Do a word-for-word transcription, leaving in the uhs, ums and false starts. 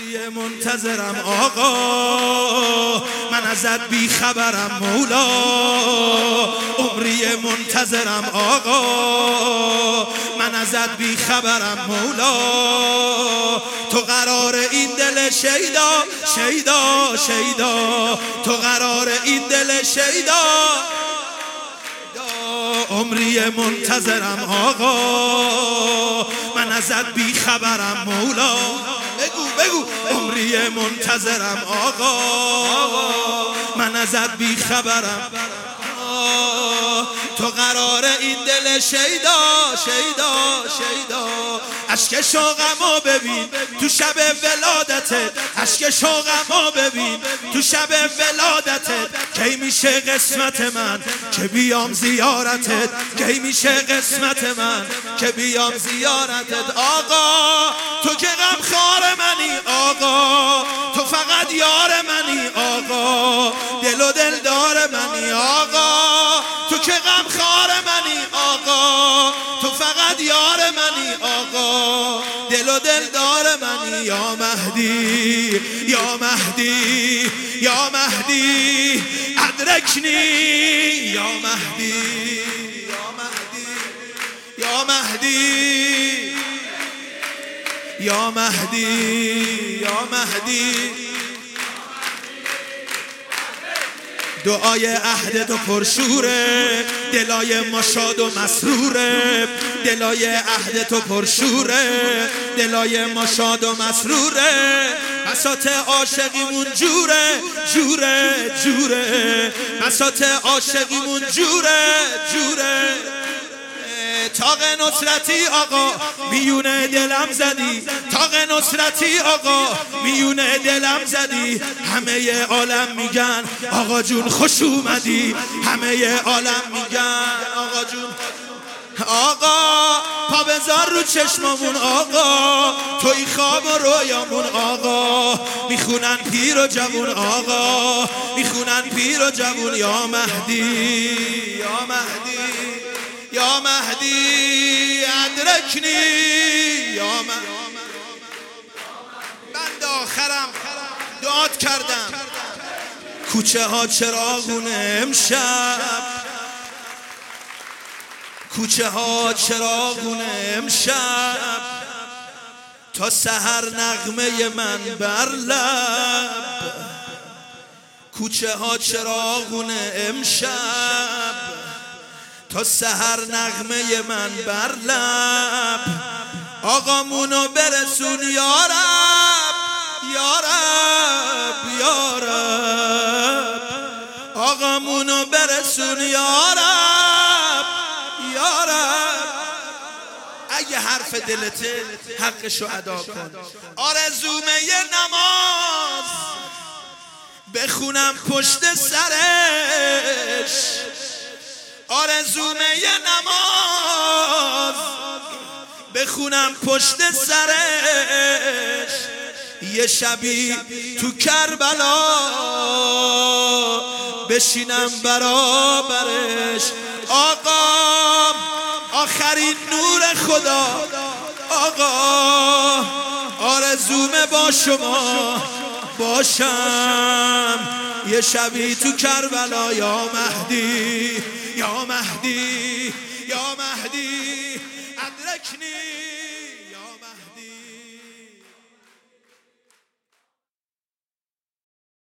عمری منتظرم آقا، من ازت بی خبرم مولا. عمری منتظرم آقا، من ازت بی خبرم مولا. تو قرار این دل شیدا شیدا شیدا، تو قرار این دل شیدا. عمری منتظرم آقا، من ازت بی خبرم مولا. بگو بگو عمری منتظرم آقا، من ازت بی خبرم. تو قرار این دل شیدا شیدا شیدا. اشک شوقمو ببین تو شب ولادتت، اشک شوقمو ببین تو شب ولادتت. کی میشه قسمت من که بیام زیارتت، کی میشه قسمت من که بیام زیارتت. آقا تو که غمخوار منی آقا، تو فقط یار منی آقا، دل و دلدار منی آقا. تو که غمخوار منی آقا، تو فقط یار منی آقا، دل و دلدار منی. یا مهدی یا مهدی یا مهدی ادرکنی، یا مهدی یا مهدی یا مهدی یا مهدی یا مهدی. دعای عهد تو پرشوره، دلای ما شاد و مسروره. دلای عهد تو پرشوره، دلای ما شاد و مسروره. بساط عاشقیمون جوره جوره جوره، بساط عاشقیمون جوره جوره. تاق نصرتی آقا میونه دلم زدی، تاق نصرتی آقا میونه دلم زدی. همه عالم میگن آقا جون خوش اومدی، همه عالم میگن آقا جون. آقا پا بذار رو چشممون آقا، توی خواب و رویامون آقا. میخونن پیر و جوون آقا، میخونن پیر و جوون. یا مهدی یا مهدی یا مهدی ادرکنی، یا مهدی. بند آخرم دعات کردم. کوچه ها چراغونه امشب، کوچه ها چراغونه امشب. تا سحر نغمه من بر لب، کوچه ها چراغونه امشب. تا سحر نغمه من بر لب. آقامونو برسون یارب یارب یارب، آقامونو برسون یارب یارب. اگه حرف دلته حقشو ادا کن. آرزومه یه نماز بخونم پشت سرش، آرزومه یه نماز بخونم پشت سرش. یه شبی تو کربلا بشینم برابرش. آقا آخرین نور خدا آقا، آرزومه با شما باشم یه شبی تو کربلا. یا مهدی یا مهدی یا مهدی ادرکنی.